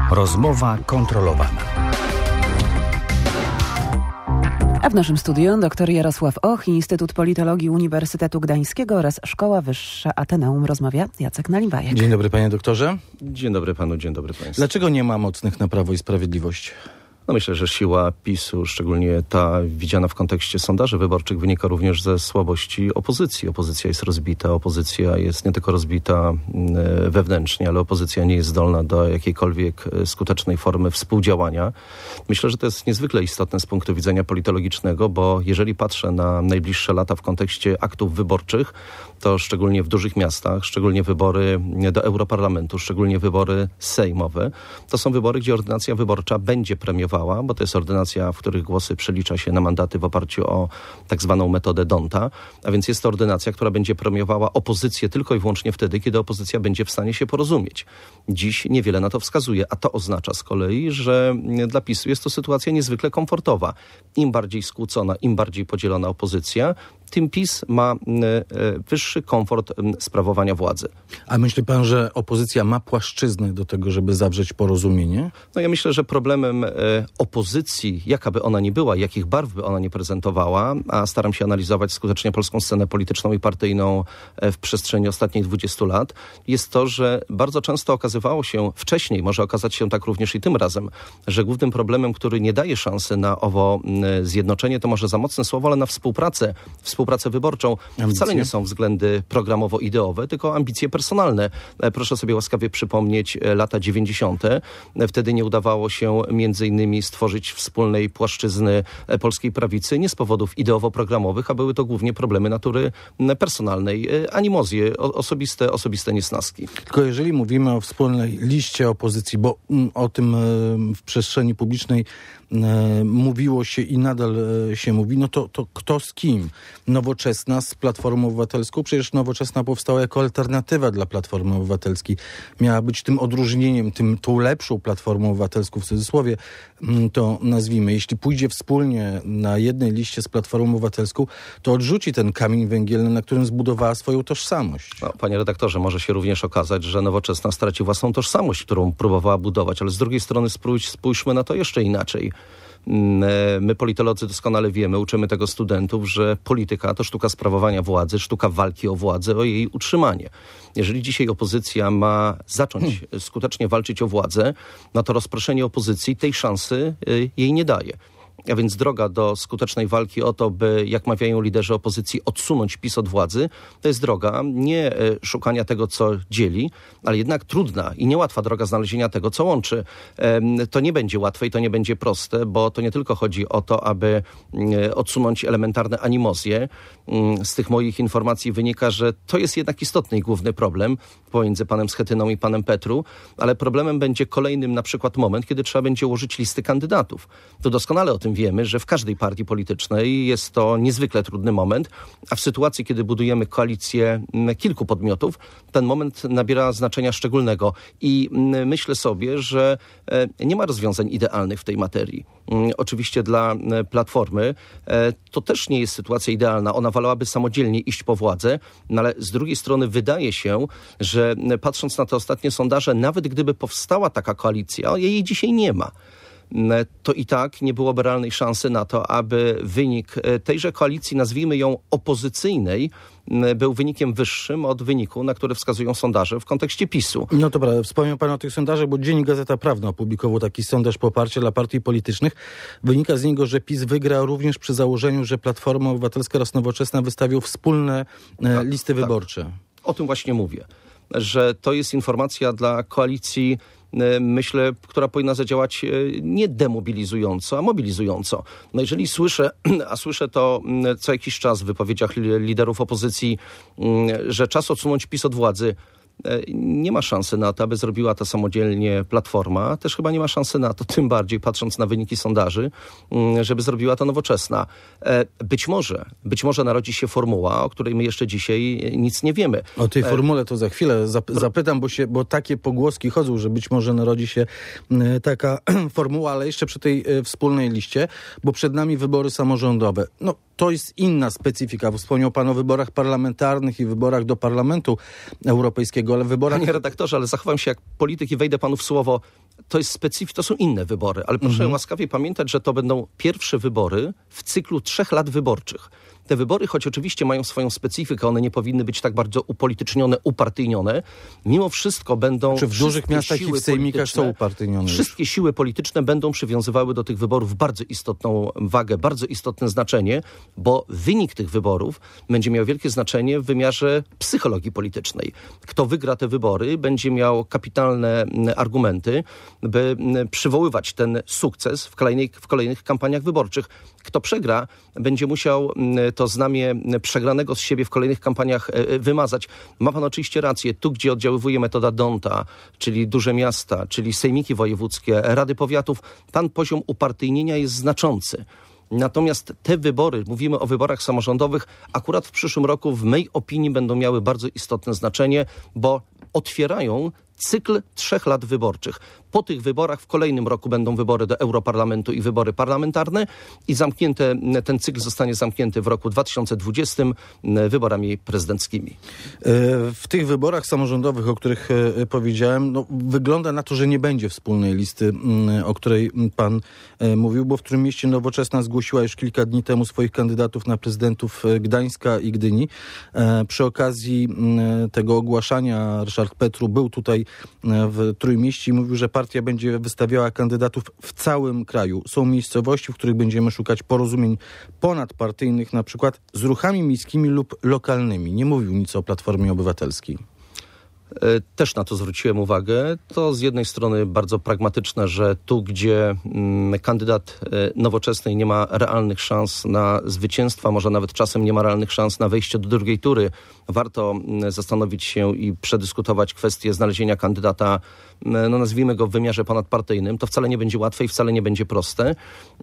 Rozmowa kontrolowana. A w naszym studiu dr Jarosław Och, Instytut Politologii Uniwersytetu Gdańskiego oraz Szkoła Wyższa Ateneum. Rozmawia Jacek Naliwajek. Dzień dobry, panie doktorze. Dzień dobry panu, dzień dobry państwu. Dlaczego nie ma mocnych na Prawo i Sprawiedliwość? No myślę, że siła PiS-u, szczególnie ta widziana w kontekście sondaży wyborczych, wynika również ze słabości opozycji. Opozycja jest rozbita, opozycja jest nie tylko rozbita wewnętrznie, ale opozycja nie jest zdolna do jakiejkolwiek skutecznej formy współdziałania. Myślę, że to jest niezwykle istotne z punktu widzenia politologicznego, bo jeżeli patrzę na najbliższe lata w kontekście aktów wyborczych, to szczególnie w dużych miastach, szczególnie wybory do Europarlamentu, szczególnie wybory sejmowe, to są wybory, gdzie ordynacja wyborcza będzie premiowała, bo to jest ordynacja, w których głosy przelicza się na mandaty w oparciu o tak zwaną metodę D'Hondta, a więc jest to ordynacja, która będzie premiowała opozycję tylko i wyłącznie wtedy, kiedy opozycja będzie w stanie się porozumieć. Dziś niewiele na to wskazuje, a to oznacza z kolei, że dla PiS-u jest to sytuacja niezwykle komfortowa. Im bardziej skłócona, im bardziej podzielona opozycja, tym PiS ma wyższy komfort sprawowania władzy. A myśli pan, że opozycja ma płaszczyznę do tego, żeby zawrzeć porozumienie? No ja myślę, że problemem opozycji, jaka by ona ni była, jakich barw by ona nie prezentowała, a staram się analizować skutecznie polską scenę polityczną i partyjną w przestrzeni ostatnich 20 lat, jest to, że bardzo często okazywało się wcześniej, może okazać się tak również i tym razem, że głównym problemem, który nie daje szansy na owo zjednoczenie, to może za mocne słowo, ale na współpracę wyborczą, wcale nie są względy programowo-ideowe, tylko ambicje personalne. Proszę sobie łaskawie przypomnieć lata 90. Wtedy nie udawało się między innymi stworzyć wspólnej płaszczyzny polskiej prawicy, nie z powodów ideowo-programowych, a były to głównie problemy natury personalnej, animozje, osobiste niesnaski. Tylko jeżeli mówimy o wspólnej liście opozycji, bo o tym w przestrzeni publicznej mówiło się i nadal się mówi, no to kto z kim? Nowoczesna z Platformą Obywatelską? Przecież Nowoczesna powstała jako alternatywa dla Platformy Obywatelskiej. Miała być tym odróżnieniem, tą lepszą Platformą Obywatelską, w cudzysłowie to nazwijmy. Jeśli pójdzie wspólnie na jednej liście z Platformą Obywatelską, to odrzuci ten kamień węgielny, na którym zbudowała swoją tożsamość. No, panie redaktorze, może się również okazać, że Nowoczesna straci własną tożsamość, którą próbowała budować, ale z drugiej strony spójrzmy na to jeszcze inaczej. My politolodzy doskonale wiemy, uczymy tego studentów, że polityka to sztuka sprawowania władzy, sztuka walki o władzę, o jej utrzymanie. Jeżeli dzisiaj opozycja ma zacząć skutecznie walczyć o władzę, no to rozproszenie opozycji tej szansy jej nie daje. A więc droga do skutecznej walki o to, by, jak mawiają liderzy opozycji, odsunąć PiS od władzy, to jest droga nie szukania tego, co dzieli, ale jednak trudna i niełatwa droga znalezienia tego, co łączy. To nie będzie łatwe i to nie będzie proste, bo to nie tylko chodzi o to, aby odsunąć elementarne animozje. Z tych moich informacji wynika, że to jest jednak istotny i główny problem pomiędzy panem Schetyną i panem Petru, ale problemem będzie kolejnym na przykład moment, kiedy trzeba będzie ułożyć listy kandydatów. To doskonale o tym wiemy, że w każdej partii politycznej jest to niezwykle trudny moment, a w sytuacji, kiedy budujemy koalicję kilku podmiotów, ten moment nabiera znaczenia szczególnego i myślę sobie, że nie ma rozwiązań idealnych w tej materii. Oczywiście dla Platformy to też nie jest sytuacja idealna. Ona wolałaby samodzielnie iść po władzę, no ale z drugiej strony wydaje się, że patrząc na te ostatnie sondaże, nawet gdyby powstała taka koalicja, jej dzisiaj nie ma, to i tak nie byłoby realnej szansy na to, aby wynik tejże koalicji, nazwijmy ją opozycyjnej, był wynikiem wyższym od wyniku, na który wskazują sondaże w kontekście PiS-u. No to prawda, wspomniał pan o tych sondażach, bo Dziennik Gazeta Prawna opublikował taki sondaż poparcia dla partii politycznych. Wynika z niego, że PiS wygra również przy założeniu, że Platforma Obywatelska oraz Nowoczesna wystawią wspólne listy wyborcze. O tym właśnie mówię, że to jest informacja dla koalicji, myślę, która powinna zadziałać nie demobilizująco, a mobilizująco. No jeżeli słyszę to co jakiś czas w wypowiedziach liderów opozycji, że czas odsunąć PiS od władzy, nie ma szansy na to, aby zrobiła to samodzielnie Platforma. Też chyba nie ma szansy na to, tym bardziej patrząc na wyniki sondaży, żeby zrobiła to Nowoczesna. Być może narodzi się formuła, o której my jeszcze dzisiaj nic nie wiemy. O tej formule to za chwilę zapytam, bo takie pogłoski chodzą, że być może narodzi się taka formuła, ale jeszcze przy tej wspólnej liście, bo przed nami wybory samorządowe. No, to jest inna specyfika. Wspomniał pan o wyborach parlamentarnych i wyborach do Parlamentu Europejskiego. innego, ale w wyborach... Panie redaktorze, ale zachowam się jak polityk i wejdę panu w słowo. To jest to są inne wybory, ale proszę łaskawie pamiętać, że to będą pierwsze wybory w cyklu 3 lat wyborczych. Te wybory, choć oczywiście mają swoją specyfikę, one nie powinny być tak bardzo upolitycznione, upartyjnione, mimo wszystko będą... Czy w dużych miastach i w sejmikach są upartyjnione? Wszystkie siły polityczne będą przywiązywały do tych wyborów bardzo istotną wagę, bardzo istotne znaczenie, bo wynik tych wyborów będzie miał wielkie znaczenie w wymiarze psychologii politycznej. Kto wygra te wybory, będzie miał kapitalne argumenty, by przywoływać ten sukces w kolejnych kampaniach wyborczych. Kto przegra, będzie musiał to znamię przegranego z siebie w kolejnych kampaniach wymazać. Ma pan oczywiście rację. Tu, gdzie oddziaływuje metoda D'Hondta, czyli duże miasta, czyli sejmiki wojewódzkie, rady powiatów, tam poziom upartyjnienia jest znaczący. Natomiast te wybory, mówimy o wyborach samorządowych, akurat w przyszłym roku w mej opinii będą miały bardzo istotne znaczenie, bo otwierają cykl 3 lat wyborczych. Po tych wyborach w kolejnym roku będą wybory do Europarlamentu i wybory parlamentarne i ten cykl zostanie zamknięty w roku 2020 wyborami prezydenckimi. W tych wyborach samorządowych, o których powiedziałem, wygląda na to, że nie będzie wspólnej listy, o której pan mówił, bo w którym mieście Nowoczesna zgłosiła już kilka dni temu swoich kandydatów na prezydentów Gdańska i Gdyni. Przy tego ogłaszania Ryszard Petru był tutaj w Trójmieście i mówił, że partia będzie wystawiała kandydatów w całym kraju. Są miejscowości, w których będziemy szukać porozumień ponadpartyjnych, na przykład z ruchami miejskimi lub lokalnymi. Nie mówił nic o Platformie Obywatelskiej. Też na to zwróciłem uwagę. To z jednej strony bardzo pragmatyczne, że tu, gdzie kandydat Nowoczesnej nie ma realnych szans na zwycięstwa, może nawet czasem nie ma realnych szans na wejście do drugiej tury, warto zastanowić się i przedyskutować kwestię znalezienia kandydata, nazwijmy go w wymiarze ponadpartyjnym. To wcale nie będzie łatwe i wcale nie będzie proste.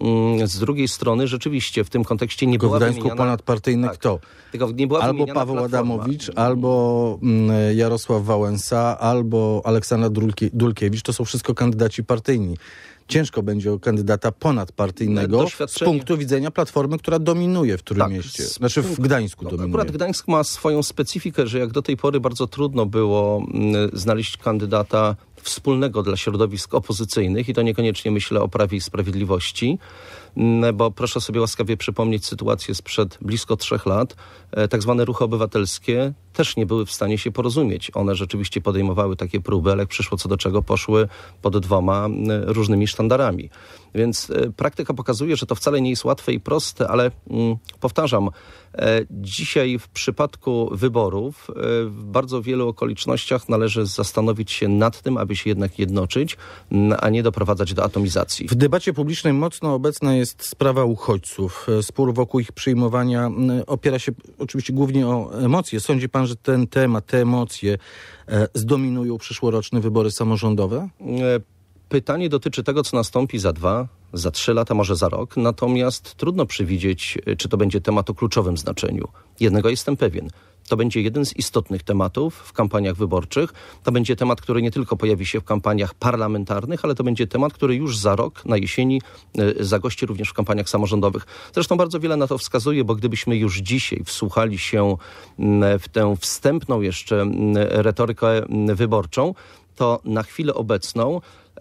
Z drugiej strony rzeczywiście w tym kontekście nie była w Gdańsku wymieniana... ponadpartyjny kto? Tylko nie była albo Paweł Platforma. Adamowicz, albo Jarosław Wałęsa, albo Aleksandra Dulkiewicz. To są wszystko kandydaci partyjni. Ciężko będzie o kandydata ponadpartyjnego z punktu widzenia Platformy, która dominuje w Trójmieście. Znaczy w Gdańsku dominuje. Akurat Gdańsk ma swoją specyfikę, że jak do tej pory bardzo trudno było znaleźć kandydata wspólnego dla środowisk opozycyjnych i to niekoniecznie myślę o Prawie i Sprawiedliwości, bo proszę sobie łaskawie przypomnieć sytuację sprzed blisko 3 lat. Tak zwane ruchy obywatelskie też nie były w stanie się porozumieć. One rzeczywiście podejmowały takie próby, ale jak przyszło co do czego, poszły pod 2 różnymi sztandarami. Więc praktyka pokazuje, że to wcale nie jest łatwe i proste, ale powtarzam, dzisiaj w przypadku wyborów w bardzo wielu okolicznościach należy zastanowić się nad tym, aby się jednak jednoczyć, a nie doprowadzać do atomizacji. W debacie publicznej mocno obecna jest sprawa uchodźców. Spór wokół ich przyjmowania opiera się oczywiście głównie o emocje. Sądzi pan, że ten temat, te emocje zdominują przyszłoroczne wybory samorządowe? Pytanie dotyczy tego, co nastąpi za 2, za 3 lata, może za rok. Natomiast trudno przewidzieć, czy to będzie temat o kluczowym znaczeniu. Jednego jestem pewien. To będzie jeden z istotnych tematów w kampaniach wyborczych. To będzie temat, który nie tylko pojawi się w kampaniach parlamentarnych, ale to będzie temat, który już za rok, na jesieni, zagości również w kampaniach samorządowych. Zresztą bardzo wiele na to wskazuje, bo gdybyśmy już dzisiaj wsłuchali się w tę wstępną jeszcze retorykę wyborczą, to na chwilę obecną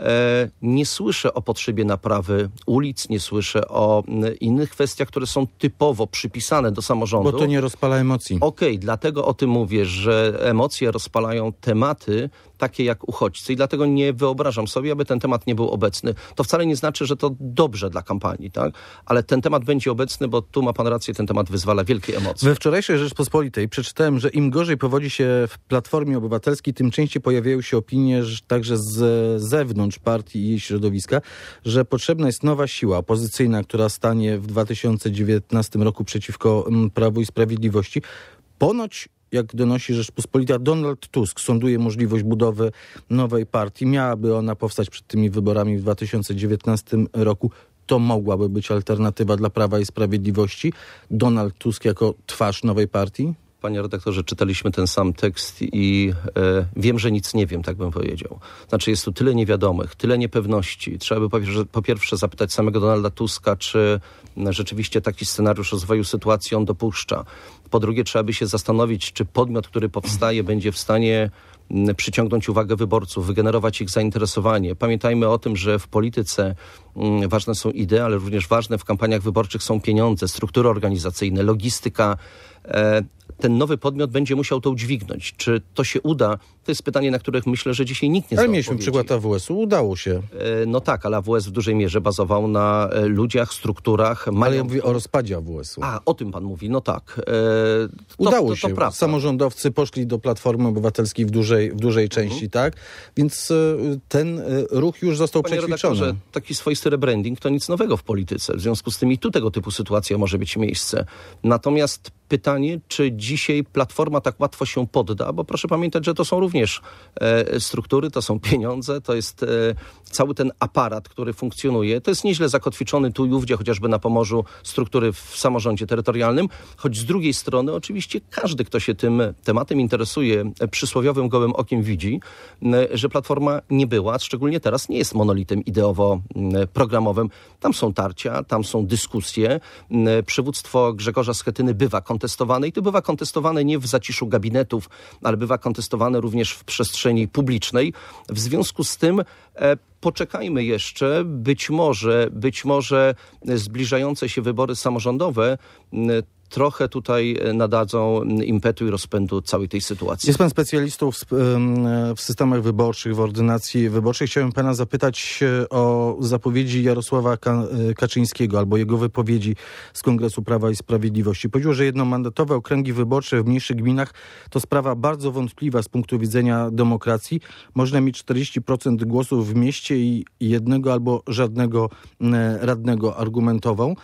nie słyszę o potrzebie naprawy ulic, nie słyszę o innych kwestiach, które są typowo przypisane do samorządu. Bo to nie rozpala emocji. Okej, dlatego o tym mówię, że emocje rozpalają tematy takie jak uchodźcy i dlatego nie wyobrażam sobie, aby ten temat nie był obecny. To wcale nie znaczy, że to dobrze dla kampanii, tak? Ale ten temat będzie obecny, bo tu ma pan rację, ten temat wyzwala wielkie emocje. We wczorajszej Rzeczpospolitej przeczytałem, że im gorzej powodzi się w Platformie Obywatelskiej, tym częściej pojawiają się opinie, że także z zewnątrz partii i jej środowiska, że potrzebna jest nowa siła opozycyjna, która stanie w 2019 roku przeciwko Prawu i Sprawiedliwości. Ponoć, jak donosi Rzeczpospolita, Donald Tusk sonduje możliwość budowy nowej partii. Miałaby ona powstać przed tymi wyborami w 2019 roku. To mogłaby być alternatywa dla Prawa i Sprawiedliwości. Donald Tusk jako twarz nowej partii? Panie redaktorze, czytaliśmy ten sam tekst i wiem, że nic nie wiem, tak bym powiedział. Znaczy jest tu tyle niewiadomych, tyle niepewności. Trzeba by po pierwsze zapytać samego Donalda Tuska, czy rzeczywiście taki scenariusz rozwoju sytuacji on dopuszcza. Po drugie, trzeba by się zastanowić, czy podmiot, który powstaje, będzie w stanie przyciągnąć uwagę wyborców, wygenerować ich zainteresowanie. Pamiętajmy o tym, że w polityce ważne są idee, ale również ważne w kampaniach wyborczych są pieniądze, struktury organizacyjne, logistyka. Ten nowy podmiot będzie musiał to udźwignąć. Czy to się uda? To jest pytanie, na których myślę, że dzisiaj nikt nie zna Ale mieliśmy odpowiedzi. przykład AWS-u, udało się. No tak, ale AWS w dużej mierze bazował na ludziach, strukturach. Ale ja mówię o rozpadzie AWS-u. A, o tym pan mówi, no tak. Udało się. Prawda. Samorządowcy poszli do Platformy Obywatelskiej w dużej części, tak? Więc ten ruch już został Panie przećwiczony. redaktorze, taki swoisty rebranding to nic nowego w polityce. W związku z tym i tu tego typu sytuacja może być miejsce. Natomiast pytanie, czy dzisiaj Platforma tak łatwo się podda, bo proszę pamiętać, że to są również struktury, to są pieniądze, to jest cały ten aparat, który funkcjonuje. To jest nieźle zakotwiczony tu i ówdzie, chociażby na Pomorzu, struktury w samorządzie terytorialnym, choć z drugiej strony oczywiście każdy, kto się tym tematem interesuje, przysłowiowym gołym okiem widzi, że Platforma nie była, szczególnie teraz nie jest monolitem ideowo-programowym. Tam są tarcia, tam są dyskusje. Przywództwo Grzegorza Schetyny bywa kontestowane i to bywa kontestowane nie w zaciszu gabinetów, ale bywa kontestowane również w przestrzeni publicznej. W związku z tym poczekajmy jeszcze, być może zbliżające się wybory samorządowe trochę tutaj nadadzą impetu i rozpędu całej tej sytuacji. Jest pan specjalistą w systemach wyborczych, w ordynacji wyborczej. Chciałem pana zapytać o zapowiedzi Jarosława Kaczyńskiego albo jego wypowiedzi z Kongresu Prawa i Sprawiedliwości. Powiedział, że jednomandatowe okręgi wyborcze w mniejszych gminach to sprawa bardzo wątpliwa z punktu widzenia demokracji. Można mieć 40% głosów w mieście i jednego albo żadnego radnego, argumentował.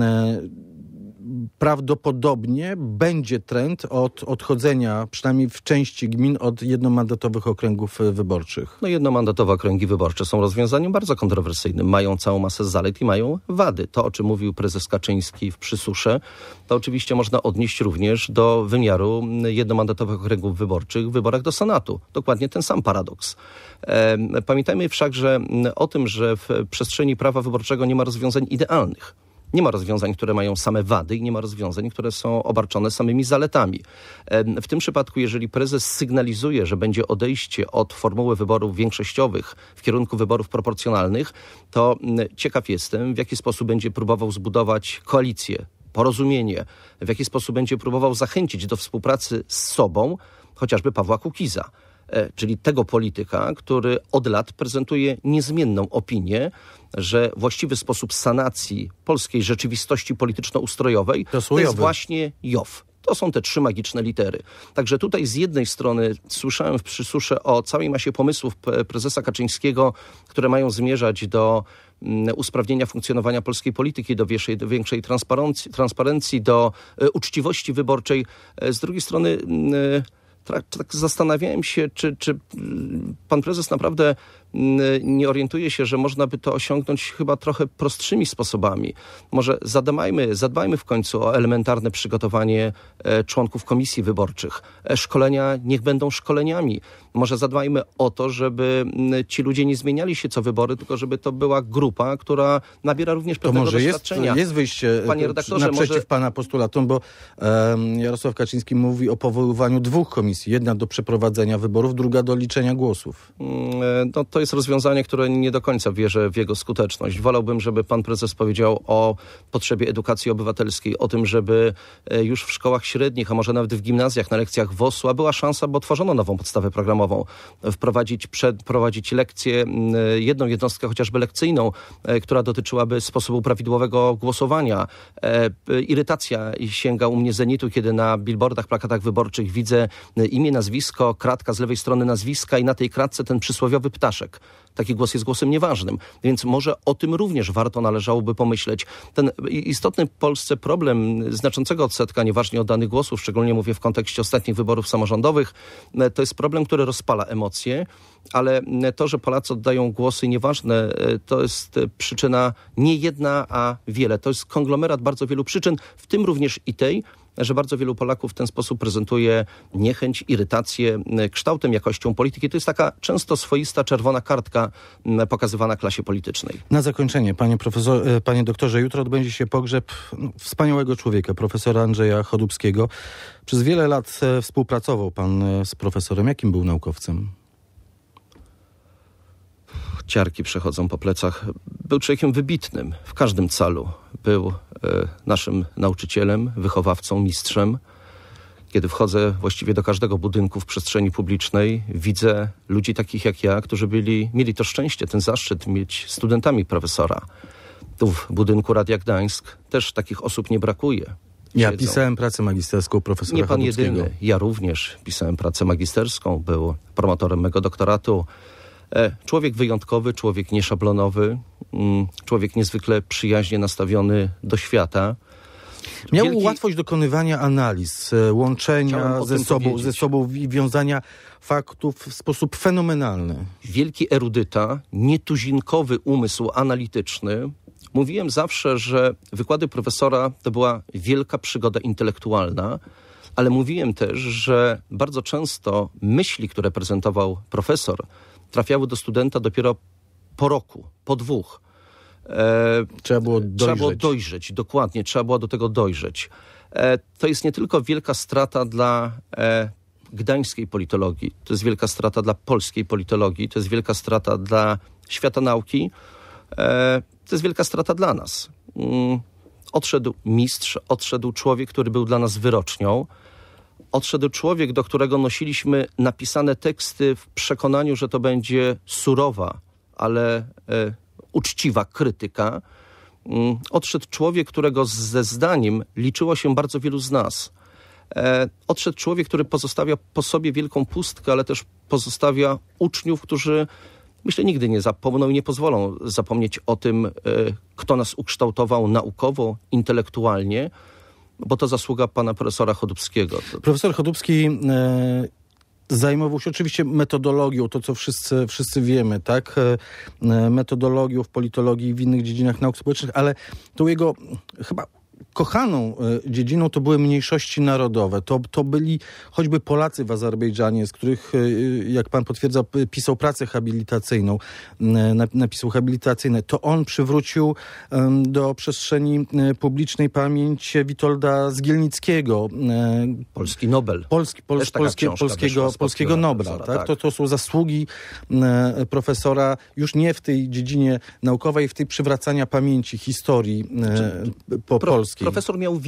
Prawdopodobnie będzie trend od odchodzenia, przynajmniej w części gmin, od jednomandatowych okręgów wyborczych. No jednomandatowe okręgi wyborcze są rozwiązaniem bardzo kontrowersyjnym. Mają całą masę zalet i mają wady. To, o czym mówił prezes Kaczyński w Przysusze, to oczywiście można odnieść również do wymiaru jednomandatowych okręgów wyborczych w wyborach do Senatu. Dokładnie ten sam paradoks. Pamiętajmy wszakże o tym, że w przestrzeni prawa wyborczego nie ma rozwiązań idealnych. Nie ma rozwiązań, które mają same wady i nie ma rozwiązań, które są obarczone samymi zaletami. W tym przypadku, jeżeli prezes sygnalizuje, że będzie odejście od formuły wyborów większościowych w kierunku wyborów proporcjonalnych, to ciekaw jestem, w jaki sposób będzie próbował zbudować koalicję, porozumienie, w jaki sposób będzie próbował zachęcić do współpracy z sobą chociażby Pawła Kukiza. Czyli tego polityka, który od lat prezentuje niezmienną opinię, że właściwy sposób sanacji polskiej rzeczywistości polityczno-ustrojowej to jest właśnie JOW. To są te 3 magiczne litery. Także tutaj z jednej strony słyszałem w Przysusze o całej masie pomysłów prezesa Kaczyńskiego, które mają zmierzać do usprawnienia funkcjonowania polskiej polityki, do większej transparencji, do uczciwości wyborczej. Z drugiej strony tak zastanawiałem się, czy pan prezes naprawdę nie orientuje się, że można by to osiągnąć chyba trochę prostszymi sposobami. Może zadbajmy w końcu o elementarne przygotowanie członków komisji wyborczych. Szkolenia niech będą szkoleniami. Może zadbajmy o to, żeby ci ludzie nie zmieniali się co wybory, tylko żeby to była grupa, która nabiera również pewnego doświadczenia. Jest wyjście, panie redaktorze, naprzeciw pana postulatom, bo Jarosław Kaczyński mówi o powoływaniu 2 komisji. Jedna do przeprowadzenia wyborów, druga do liczenia głosów. No, to jest rozwiązanie, które nie do końca wierzę w jego skuteczność. Wolałbym, żeby pan prezes powiedział o potrzebie edukacji obywatelskiej, o tym, żeby już w szkołach średnich, a może nawet w gimnazjach, na lekcjach WOS-u, a była szansa, bo tworzono nową podstawę programową, wprowadzić lekcje, jedną jednostkę chociażby lekcyjną, która dotyczyłaby sposobu prawidłowego głosowania. Irytacja sięga u mnie zenitu, kiedy na billboardach, plakatach wyborczych widzę imię, nazwisko, kratka z lewej strony nazwiska i na tej kratce ten przysłowiowy ptaszek. Taki głos jest głosem nieważnym. Więc może o tym również należałoby pomyśleć. Ten istotny w Polsce problem znaczącego odsetka nieważnie oddanych głosów, szczególnie mówię w kontekście ostatnich wyborów samorządowych, to jest problem, który rozpala emocje, ale to, że Polacy oddają głosy nieważne, to jest przyczyna nie jedna, a wiele. To jest konglomerat bardzo wielu przyczyn, w tym również i tej, że bardzo wielu Polaków w ten sposób prezentuje niechęć, irytację kształtem, jakością polityki. To jest taka często swoista czerwona kartka pokazywana klasie politycznej. Na zakończenie, panie doktorze, jutro odbędzie się pogrzeb wspaniałego człowieka, profesora Andrzeja Chodubskiego. Przez wiele lat współpracował pan z profesorem. Jakim był naukowcem? Ciarki przechodzą po plecach. Był człowiekiem wybitnym w każdym calu. Był naszym nauczycielem, wychowawcą, mistrzem. Kiedy wchodzę właściwie do każdego budynku w przestrzeni publicznej, widzę ludzi takich jak ja, którzy mieli to szczęście, ten zaszczyt mieć studentami profesora. Tu w budynku Radia Gdańsk też takich osób nie brakuje. Ja pisałem pracę magisterską profesora Nie pan Chodubskiego. jedyny. Ja również pisałem pracę magisterską. Był promotorem mego doktoratu. Człowiek wyjątkowy, człowiek nieszablonowy, człowiek niezwykle przyjaźnie nastawiony do świata. Miał łatwość dokonywania analiz, łączenia ze sobą i wiązania faktów w sposób fenomenalny. Wielki erudyta, nietuzinkowy umysł analityczny. Mówiłem zawsze, że wykłady profesora to była wielka przygoda intelektualna, ale mówiłem też, że bardzo często myśli, które prezentował profesor, trafiały do studenta dopiero po roku, po 2. Trzeba było dojrzeć. Dokładnie, trzeba było do tego dojrzeć. To jest nie tylko wielka strata dla gdańskiej politologii, to jest wielka strata dla polskiej politologii, to jest wielka strata dla świata nauki, to jest wielka strata dla nas. Odszedł mistrz, odszedł człowiek, który był dla nas wyrocznią, odszedł człowiek, do którego nosiliśmy napisane teksty w przekonaniu, że to będzie surowa, ale uczciwa krytyka. Odszedł człowiek, którego ze zdaniem liczyło się bardzo wielu z nas. Odszedł człowiek, który pozostawia po sobie wielką pustkę, ale też pozostawia uczniów, którzy, myślę, nigdy nie zapomną i nie pozwolą zapomnieć o tym, kto nas ukształtował naukowo, intelektualnie, bo to zasługa pana profesora Chodubskiego. Profesor Chodubski zajmował się oczywiście metodologią, to co wszyscy wiemy, tak? Metodologią w politologii i w innych dziedzinach nauk społecznych, ale tą jego chyba kochaną dziedziną to były mniejszości narodowe. To byli choćby Polacy w Azerbejdżanie, z których, jak pan potwierdza, pisał pracę habilitacyjną, napisał habilitacyjne. To on przywrócił do przestrzeni publicznej pamięć Witolda Zgielnickiego. Polski Nobel. Polskiego Nobla. Tak? To są zasługi profesora już nie w tej dziedzinie naukowej, w tej przywracania pamięci, historii polskiej. Profesor miał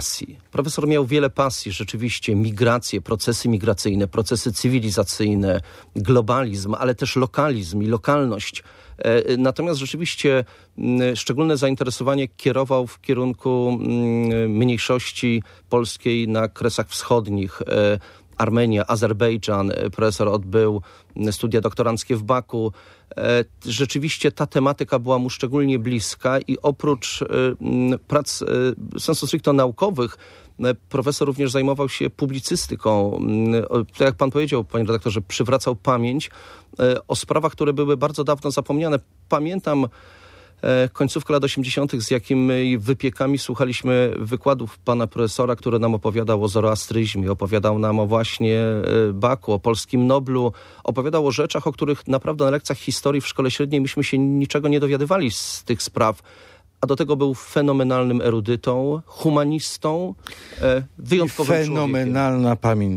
wiele pasji. Rzeczywiście migracje, procesy migracyjne, procesy cywilizacyjne, globalizm, ale też lokalizm i lokalność. Natomiast rzeczywiście szczególne zainteresowanie kierował w kierunku mniejszości polskiej na Kresach Wschodnich. Armenia, Azerbejdżan. Profesor odbył studia doktoranckie w Baku. Rzeczywiście ta tematyka była mu szczególnie bliska i oprócz prac sensu stricto naukowych, profesor również zajmował się publicystyką. Tak jak pan powiedział, panie redaktorze, przywracał pamięć o sprawach, które były bardzo dawno zapomniane. Pamiętam końcówkę lat 80., z jakimi wypiekami słuchaliśmy wykładów pana profesora, który nam opowiadał o zoroastryzmie, opowiadał nam o właśnie Baku, o polskim Noblu, opowiadał o rzeczach, o których naprawdę na lekcjach historii w szkole średniej myśmy się niczego nie dowiadywali z tych spraw. A do tego był fenomenalnym erudytą, humanistą, wyjątkowym Fenomenalna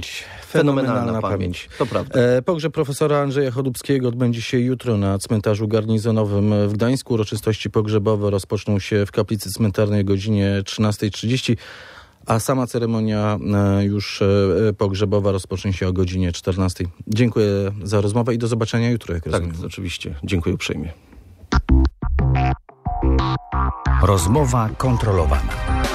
pamięć. To prawda. Pogrzeb profesora Andrzeja Chodubskiego odbędzie się jutro na cmentarzu garnizonowym w Gdańsku. Uroczystości pogrzebowe rozpoczną się w kaplicy cmentarnej o godzinie 13:30, a sama ceremonia już pogrzebowa rozpocznie się o godzinie 14:00. Dziękuję za rozmowę i do zobaczenia jutro, jak rozumiem. Tak, oczywiście. Dziękuję uprzejmie. Rozmowa kontrolowana.